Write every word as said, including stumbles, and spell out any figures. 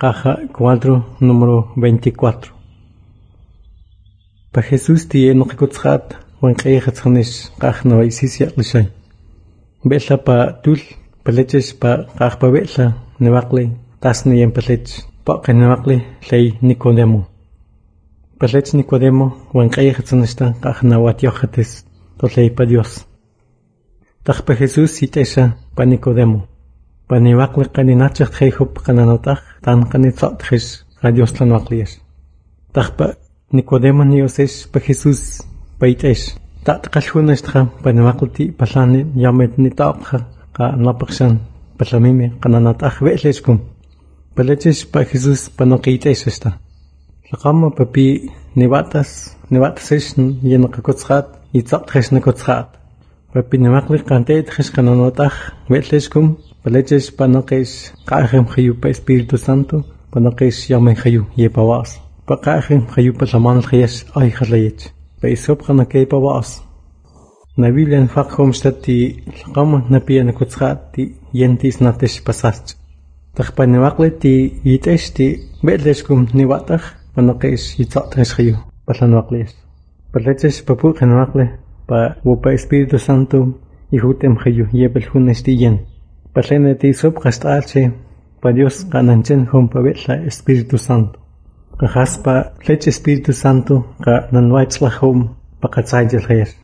Caja cuatro, número veinticuatro. Pa Jesús tiene no kikutzat, wan kayhatzanish, kaj no isisya lishay. Bella pa tul, paleches pa kaj pa bella, nevakli, tasni yen palech, pa ka nevakli, lay Nicodemo. Palech Nicodemo, wan kayhatzanishta, kaj na watyochatis, to lay pa Dios. Tak pa Jesús sitesha pa Nicodemo. Pa nevakli kaninachak tjejop kananotak, tan kanitzatkhish, ka Dios tlanwakliyesh. Tak pa Nicodemo nioses pa Jesús paitesh. Tat kalhunashtra pa nevakli palani yamet nitapcha, ka napakshan, palamime kananatak vetleshkum. Paleches pa Jesús pa nokeitesh esta. Lakama pa pi nevatas, nevatasesh yenakakotzat, itzatkish nakotzat. Pa pi nevakli kantetkish kananotak vetleshkum. Paleches pa nokesh kajem chayu pa Espíritu Santo, pa nokesh yamen chayu yepawas. Pa kajem chayu pa laman chayesh ay chalayech. Pa isop ka nakay pawas. Na Biblia en fakhom shtati lakama na piya nakutzat ti yentis natesh pasach. Tak pa nevakli ti yitesh ti betleshkum niwatach, pa nokesh yitzatkish chayu pa lanwakliyesh. Paleches pa puk nevakli pa wupa Espíritu Santo ihutem chayu yepelhunesh ti yen. Palene ti sub kastalche, pa Dios kananchen hum pa betla Espíritu Santo. Kajas pa lech Espíritu Santo ka nanwaitzla hum pa katzayjel hayas.